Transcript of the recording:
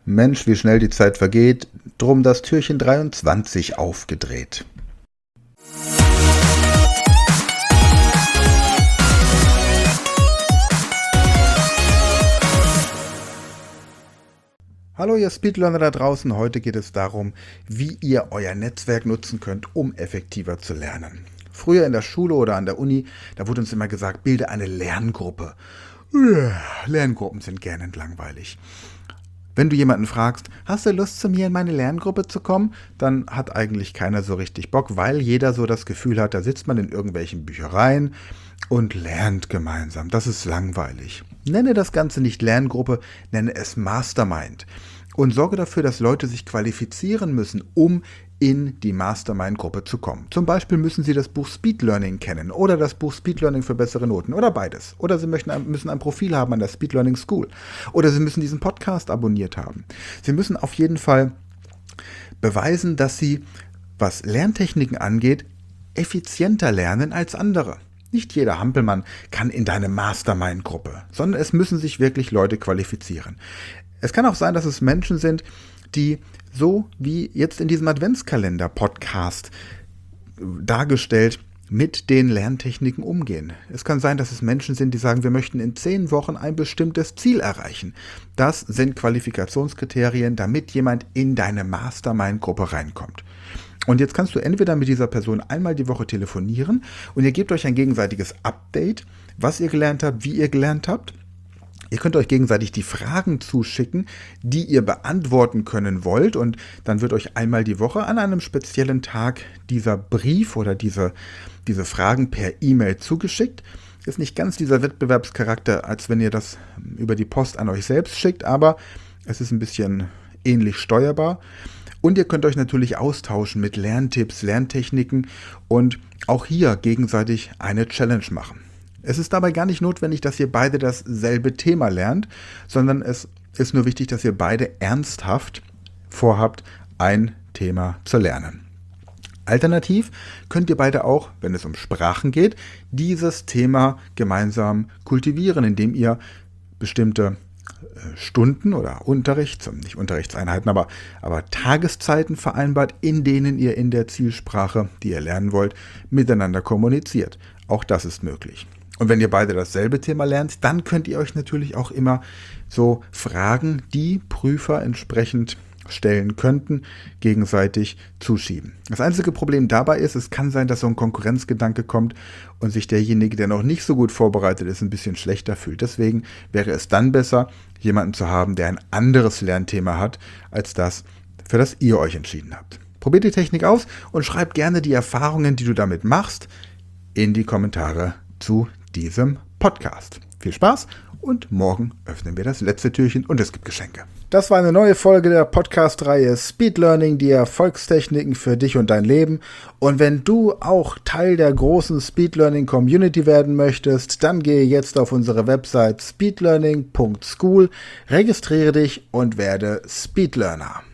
Mensch, wie schnell die Zeit vergeht, drum das Türchen 23 aufgedreht. Hallo ihr Speedlearner da draußen, heute geht es darum, wie ihr euer Netzwerk nutzen könnt, um effektiver zu lernen. Früher in der Schule oder an der Uni, da wurde uns immer gesagt, bilde eine Lerngruppe. Lerngruppen sind gähnend langweilig. Wenn du jemanden fragst, hast du Lust zu mir in meine Lerngruppe zu kommen, dann hat eigentlich keiner so richtig Bock, weil jeder so das Gefühl hat, da sitzt man in irgendwelchen Büchereien und lernt gemeinsam. Das ist langweilig. Nenne das Ganze nicht Lerngruppe, nenne es Mastermind. Und sorge dafür, dass Leute sich qualifizieren müssen, um in die Mastermind-Gruppe zu kommen. Zum Beispiel müssen sie das Buch Speed Learning kennen oder das Buch Speed Learning für bessere Noten oder beides. Oder sie müssen ein Profil haben an der Speed Learning School. Oder sie müssen diesen Podcast abonniert haben. Sie müssen auf jeden Fall beweisen, dass sie, was Lerntechniken angeht, effizienter lernen als andere. Nicht jeder Hampelmann kann in deine Mastermind-Gruppe, sondern es müssen sich wirklich Leute qualifizieren. Es kann auch sein, dass es Menschen sind, die so wie jetzt in diesem Adventskalender-Podcast dargestellt mit den Lerntechniken umgehen. Es kann sein, dass es Menschen sind, die sagen, wir möchten in 10 Wochen ein bestimmtes Ziel erreichen. Das sind Qualifikationskriterien, damit jemand in deine Mastermind-Gruppe reinkommt. Und jetzt kannst du entweder mit dieser Person einmal die Woche telefonieren und ihr gebt euch ein gegenseitiges Update, was ihr gelernt habt, wie ihr gelernt habt. Ihr könnt euch gegenseitig die Fragen zuschicken, die ihr beantworten können wollt, und dann wird euch einmal die Woche an einem speziellen Tag dieser Brief oder diese Fragen per E-Mail zugeschickt. Ist nicht ganz dieser Wettbewerbscharakter, als wenn ihr das über die Post an euch selbst schickt, aber es ist ein bisschen ähnlich steuerbar. Und ihr könnt euch natürlich austauschen mit Lerntipps, Lerntechniken und auch hier gegenseitig eine Challenge machen. Es ist dabei gar nicht notwendig, dass ihr beide dasselbe Thema lernt, sondern es ist nur wichtig, dass ihr beide ernsthaft vorhabt, ein Thema zu lernen. Alternativ könnt ihr beide auch, wenn es um Sprachen geht, dieses Thema gemeinsam kultivieren, indem ihr bestimmte Stunden oder nicht Unterrichtseinheiten, aber Tageszeiten vereinbart, in denen ihr in der Zielsprache, die ihr lernen wollt, miteinander kommuniziert. Auch das ist möglich. Und wenn ihr beide dasselbe Thema lernt, dann könnt ihr euch natürlich auch immer so Fragen, die Prüfer entsprechend stellen könnten, gegenseitig zuschieben. Das einzige Problem dabei ist, es kann sein, dass so ein Konkurrenzgedanke kommt und sich derjenige, der noch nicht so gut vorbereitet ist, ein bisschen schlechter fühlt. Deswegen wäre es dann besser, jemanden zu haben, der ein anderes Lernthema hat, als das, für das ihr euch entschieden habt. Probiert die Technik aus und schreibt gerne die Erfahrungen, die du damit machst, in die Kommentare zu diesem Podcast. Viel Spaß und morgen öffnen wir das letzte Türchen und es gibt Geschenke. Das war eine neue Folge der Podcast-Reihe Speed Learning, die Erfolgstechniken für dich und dein Leben. Und wenn du auch Teil der großen Speed Learning Community werden möchtest, dann gehe jetzt auf unsere Website speedlearning.school, registriere dich und werde Speed Learner.